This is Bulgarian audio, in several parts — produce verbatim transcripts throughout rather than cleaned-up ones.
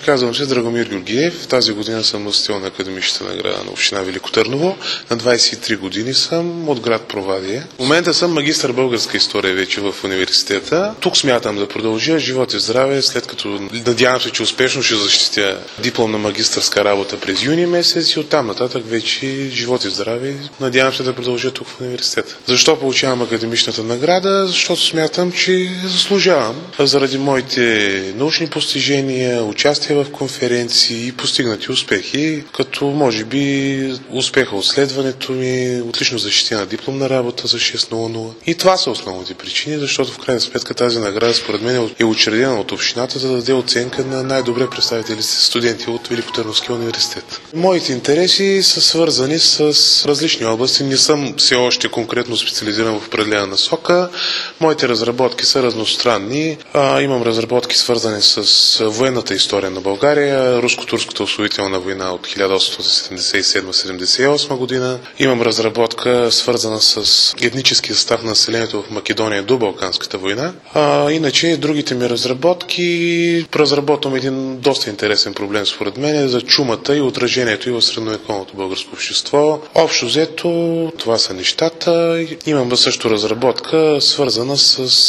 Казвам се Драгомир Георгиев. Тази година съм носител на академичната награда на община Велико Търново. На двадесет и три години съм от град Провадия. В момента съм магистър българска история вече в университета. Тук смятам да продължа живот и здраве, след като надявам се, че успешно ще защитя дипломна магистърска работа през юни месец и оттам нататък вече живот и здраве. Надявам се да продължа тук в университета. Защо получавам академичната награда? Защото смятам, че заслужавам. Заради моите научни постижения, участие в конференции и постигнати успехи, като може би успеха от следването ми, отлично защитена дипломна работа за шест нула нула. И това са основните причини, защото в крайна сметка тази награда според мен е учредена от общината да даде оценка на най-добре представителите студенти от Великотърновския университет. Моите интереси са свързани с различни области. Не съм все още конкретно специализиран в определена насока. Моите разработки са разностранни. А, имам разработки свързани с военната история на България, руско-турската освободителна война от хиляда осемстотин седемдесет и седма - седемдесет и осма година. Имам разработка свързана с етническия състав на населението в Македония до Балканската война. А, иначе другите ми разработки, разработвам един доста интересен проблем според мен за чумата и отражението и в средновековното българско общество. Общо взето, това са нещата. Имам също разработка свързана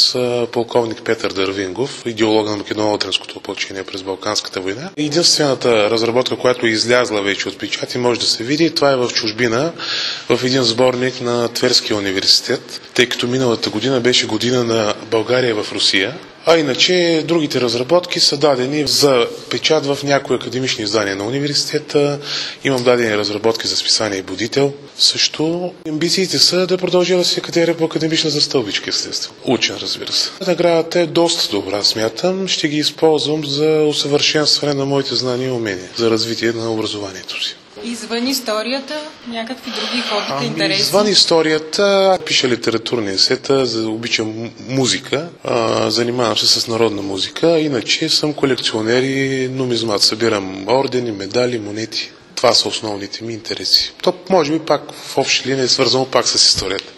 с полковник Петър Дървингов, идеолога на македоно-отринското опълчение през Балканската война. Единствената разработка, която е излязла вече от печат и може да се види, това е в чужбина, в един сборник на Тверския университет, тъй като миналата година беше година на България в Русия. А иначе другите разработки са дадени за печат в някои академични издания на университета. Имам дадени разработки за списание и будител. Също амбициите са да продължа да се катеря по академичната стълбичка, естествено. Учен, разбира се. Наградата е доста добра, смятам. Ще ги използвам за усъвършенстване на моите знания и умения, за развитие на образованието си. Извън историята, някакви други хобита, ами, интереси? Извън историята, пиша литературни есета, обичам музика, а, занимавам се с народна музика, иначе съм колекционер и нумизмат, събирам ордени, медали, монети. Това са основните ми интереси. То може би пак в общи линии е свързано пак с историята.